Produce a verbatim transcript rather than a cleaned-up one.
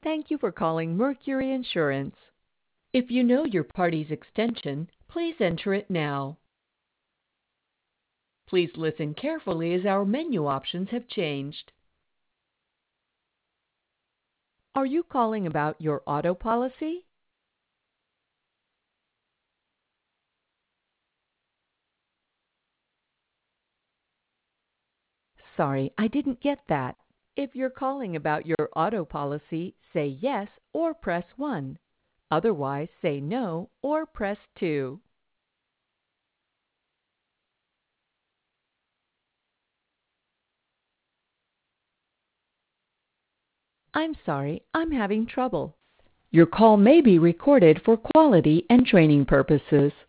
Thank you for calling Mercury Insurance. If you know your party's extension, please enter it now. Please listen carefully as our menu options have changed. Are you calling about your auto policy? Sorry, I didn't get that. If you're calling about your auto policy, say yes or press one. Otherwise, say no or press two. I'm sorry, I'm having trouble. Your call may be recorded for quality and training purposes.